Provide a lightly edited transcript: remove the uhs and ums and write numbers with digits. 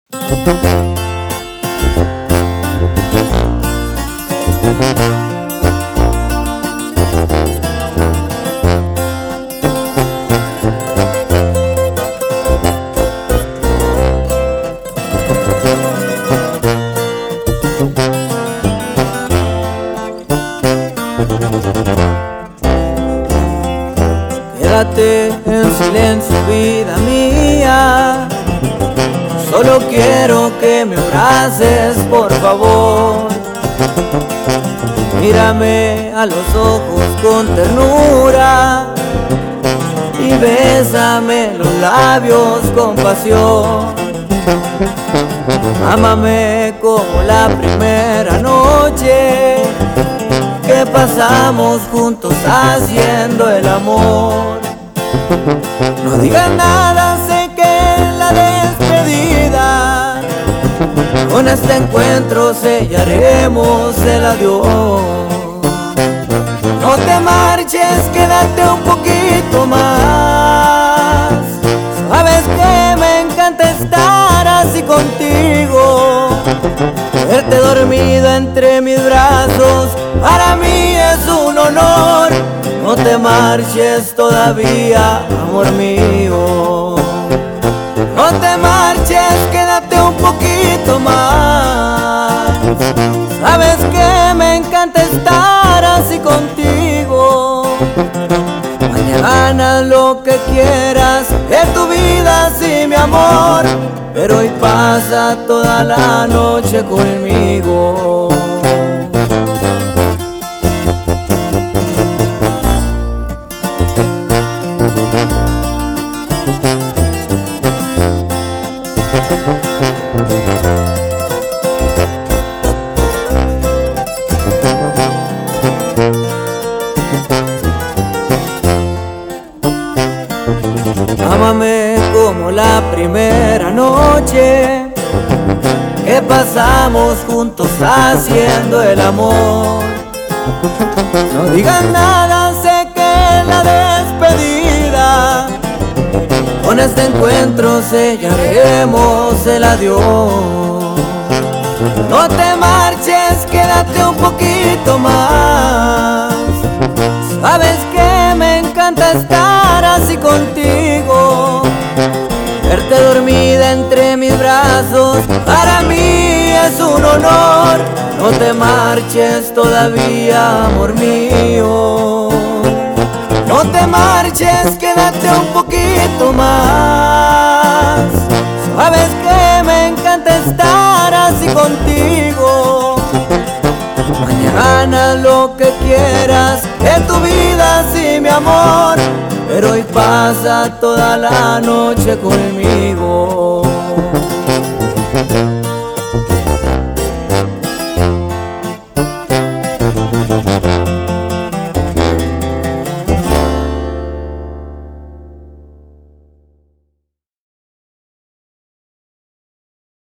Quédate en silencio, vida mía. Solo quiero que me abraces, por favor. Mírame a los ojos con ternura y bésame los labios con pasión. Ámame como la primera noche que pasamos juntos haciendo el amor. No digas nada, sé que es la despedida. Con este encuentro sellaremos el adiós. No te marches, quédate un poquito más. Sabes que me encanta estar así contigo. Verte dormido entre mis brazos para mí es un honor. No te marches todavía, amor mío. No te marches, quédate un poquito más. Sabes que me encanta estar así contigo. Mañana lo que quieras en tu vida, sí, mi amor, pero hoy pasa toda la noche conmigo. Ámame como la primera noche que pasamos juntos haciendo el amor. No digas nada, sé que es la despedida. Con este encuentro sellaremos el adiós. No te marches, quédate un poquito más. Sabes que me encanta estar así contigo. Verte dormida entre mis brazos para mí es un honor. No te marches todavía, amor mío. No te marches, quédate un poquito más. Sabes que me encanta estar así contigo. Mañana lo que quieras en tu vida, sí, mi amor, pero hoy pasa toda la noche conmigo.